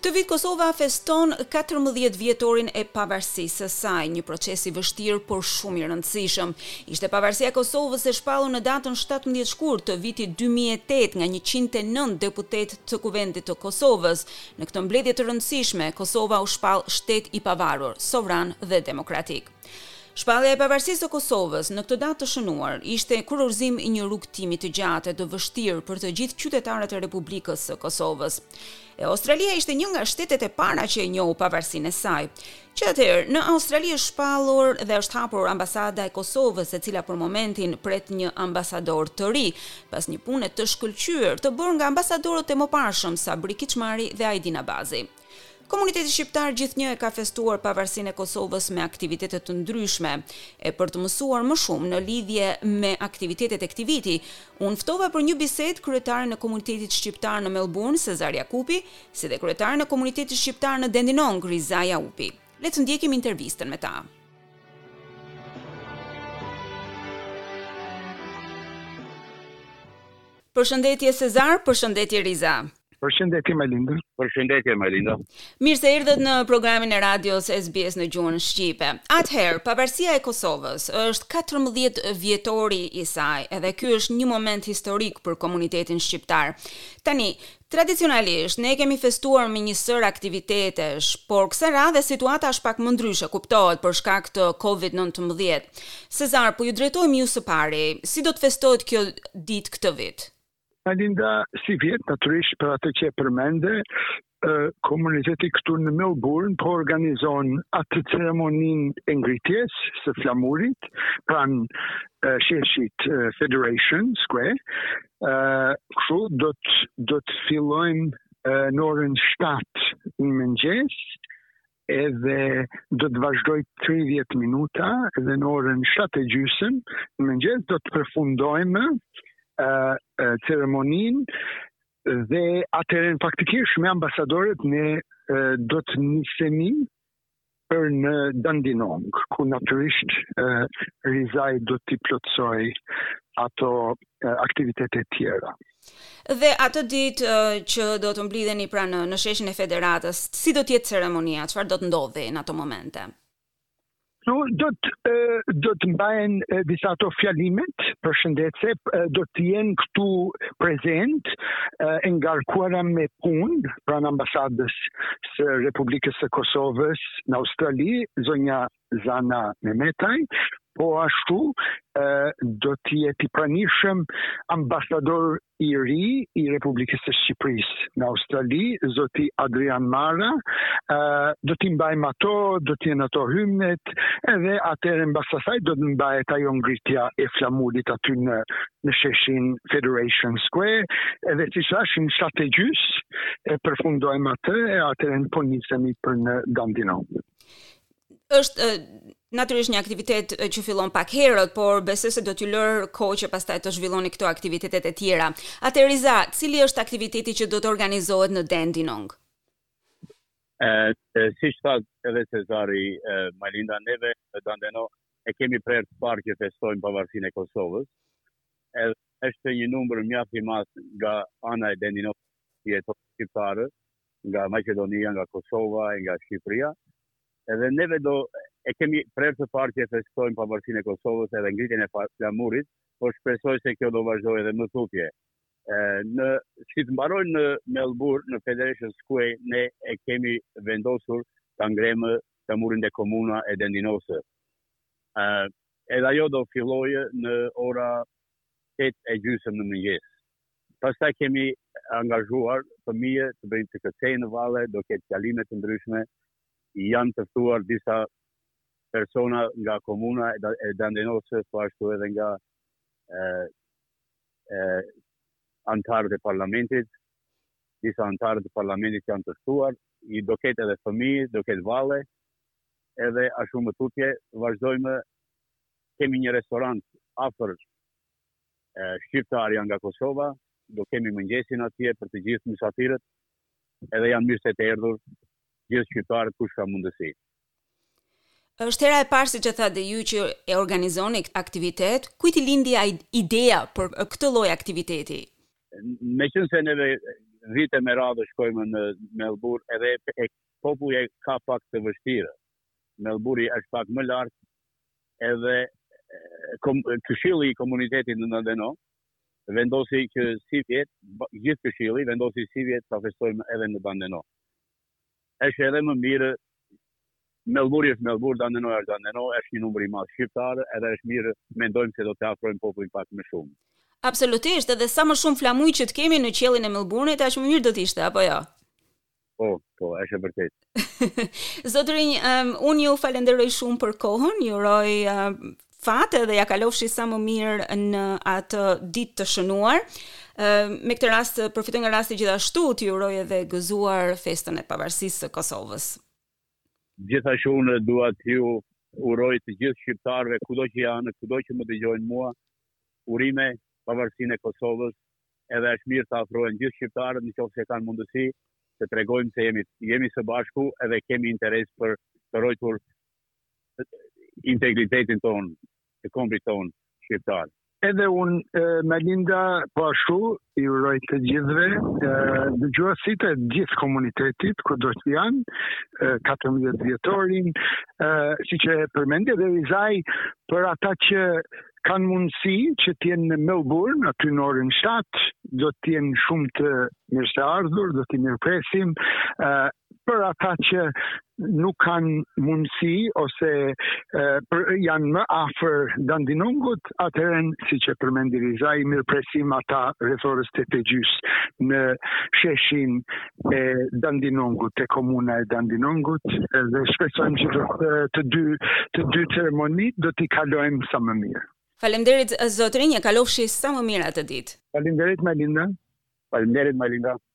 Këtë vit Kosova feston 14 vjetorin e pavarësisë së saj, një proces i vështirë por shumë i rëndësishëm. Ishte pavarësia e Kosovës e shpallur në datën 17 shkurt të vitit 2008 nga 109 deputet të Kuvendit të Kosovës. Në këtë mbledhje të rëndësishme, Kosova u shpall shtet i pavarur, sovran dhe demokratik. Shpallja e pavarësisë së Kosovës në këtë datë të shënuar ishte kurorëzim i një rrugtimi të gjatë e të vështirë për të gjithë qytetarët e Republikës së Kosovës. E Australia ishte një nga shtetet e para që e njohu pavarësinë e saj. Që atëherë, në Australi është shpallur dhe është hapur ambasada e Kosovës, e cila për momentin pret një ambasador të ri, pas një pune të shkëlqyer të bërë nga ambasadorët e mëparshëm Sabri Kiçmari dhe Aidin Abazi. Komuniteti shqiptar gjithnjë e ka festuar pavarësinë e Kosovës me aktivitete të ndryshme. E për të mësuar më shumë në lidhje me aktivitetet e këtij viti, unë ftova për një bisedë kryetaren e komunitetit shqiptar në Melbourne, Sezar Jakupi, si dhe kryetaren e komunitetit shqiptar në Dandenong, Riza Jaupi. Le të ndjekim intervistën me ta. Përshëndetje Sezar, përshëndetje Riza. Përshëndetje Melinda. Përshëndetje Melinda. Mirë se erdhët në programin e radios SBS në gjuhën shqipe. Atëherë, pavarësia e Kosovës është 14 vjetori i saj, edhe ky është një moment historik për komunitetin shqiptar. Tani, tradicionalisht ne kemi festuar me një sër aktivitetesh, por kësaj radhe situata është pak më ndryshe, kuptohet për shkak të COVID-19. Sezar, po ju drejtojmë ju së pari, si do të festohet kjo ditë këtë vit? Melinda, si vjet, natyrisht për atë që e përmende, komuniteti këtu në Melbourne po organizon atë ceremoninë e ngritjes së flamurit pranë sheshit Federation Square. Kështu do të fillojmë në orën 7 në mëngjes, edhe do të vazhdoj 30 minuta, edhe në orën 7:30 në mëngjes do të përfundojmë ceremoninë dhe atëherë faktikisht me ambasadorët ne do të nisemi për në Dandenong, ku natyrisht Rizaj do t'i plotësoj ato aktivitete tjera. Dhe atë ditë që do të mblidheni pra në sheshin e Federatës, si do t'jetë ceremonia, çfarë do të ndodhi në ato momente? Do të mbahen disa ato fjalimet përshëndetse, do të jenë këtu prezent e ngarkuara me punë pranë ambasadës së Republikës së Kosovës në Australi, zonja Zana Mehmetaj, po ashtu do të jetë i pranishëm ambasador i ri i Republikës së Shqipërisë në Australi, zoti Adrian Mara, do t'i mbajmë ato, do t'jenë ato hymnet, edhe atëherë mbas asaj do të mbahet ajo ngritja e flamurit aty në sheshin Federation Square, edhe siç thash në 7:30 e përfundojmë atë, e atëherë po nisemi për në Dandenong. Është natyrisht një aktivitet që fillon pak herët, por besoj se do t'ju lër kohë që pastaj të zhvilloni këto aktivitetet e tjera. Atëherë Riza, cili është aktiviteti që do të organizohet në Dandenong? Siç thatë edhe Cezari, Melinda, neve në Dandenong e kemi prerë të parë që festojmë pavarësinë e Kosovës. Është një numër mjaft i madh nga ana e Dandenong shqiptarë, nga Maqedonia, nga Kosova, nga Shqipëria. Edhe neve e kemi prerë të parë që festojmë pavarësinë e Kosovës edhe ngritjen e flamurit, por shpresoj se kjo do vazhdojë edhe më tutje. Si të mbarojnë në Melbourne, në Federation Square, ne e kemi vendosur ta ngremë flamurin e komuna e Dandenongse. Edhe ajo do fillojë në ora 8:30 në mëngjes. Pastaj kemi angazhuar fëmijë të bëjnë të kërcejnë në valle, do ketë fjalime të ndryshme. Janë të ftuar disa persona nga komuna e Dandenongse, po ashtu edhe nga antarët e parlamentit. Disa antarët e parlamentit janë të ftuar, do ketë edhe fëmijë, do ketë valle, edhe ashtu më tutje vazhdojmë. Kemi një restorant afër shqiptar janë nga Kosova, do kemi mëngjesin atje për të gjithë mysafirët, edhe janë mirë se të erdhur gjithë shqiptarët kush ka mundësi. Është hera e parë, siç e thatë ju, që e organizoni këtë aktivitet. Kujt i lindi ideja për këtë lloj aktiviteti? Meqense neve vite me radhë shkojmë në Melbourne edhe populli ka pak të vështirë. Melbourne është pak më lart edhe këshilli i komunitetit në Dandeno vendosi që si vjet, gjithë këshilli vendosi si vjet ta festojmë edhe në Dandeno. Është edhe më mirë Melbourne është Melbourne, Dandeno është Dandeno, është një numër i madh shqiptar, edhe është mirë, mendojmë se do të afrojmë popullin pak më shumë. Absolutisht, edhe sa më shumë flamuj që të kemi në qiellin e Melbourne-it, aq më mirë do të ishte, apo jo? Po, është e vërtetë. Zotërinj, unë ju falenderoj shumë për kohën, ju uroj fat edhe ja kalofshi sa më mirë në atë ditë të shënuar. Me këtë rast përfitoj nga rasti gjithashtu t'ju uroj edhe gëzuar festën e pavarësisë së Kosovës. Gjithashtu unë dua t'ju uroj të gjithë shqiptarëve kudo që janë, kudo që më dëgjojnë mua, urime pavarësinë e Kosovës, edhe është mirë të afrohen gjithë shqiptarët nëse kanë mundësi të tregojmë se jemi së bashku edhe kemi interes për të ruajtur integritetin ton, të kombit ton shqiptar. Edhe unë, Melinda, po ashtu, i uroj të gjithëve, dëgjuesit e gjithë komunitetit, kudo që janë, 14 vjetorin, si që përmendje dhe Rizaj, për ata që kanë mundësi që t'jenë në Melbourne, aty në orën 7, do t'jenë shumë të mirëseardhur, do t'i mirëpresim, për ata që nuk kanë mundësi ose janë më afër Dandinongut, atëherë si që përmendi Rizaj, mirëpresim ata rreth orës 8:30 në sheshin e Dandinongut, e komuna e Dandinongut, dhe shpresojmë që të dy ceremonit do t'i kalojmë sa më mirë. Faleminderit zotërinj, e kalofshi sa më mirë atë ditë. Faleminderit Melinda. Faleminderit Melinda.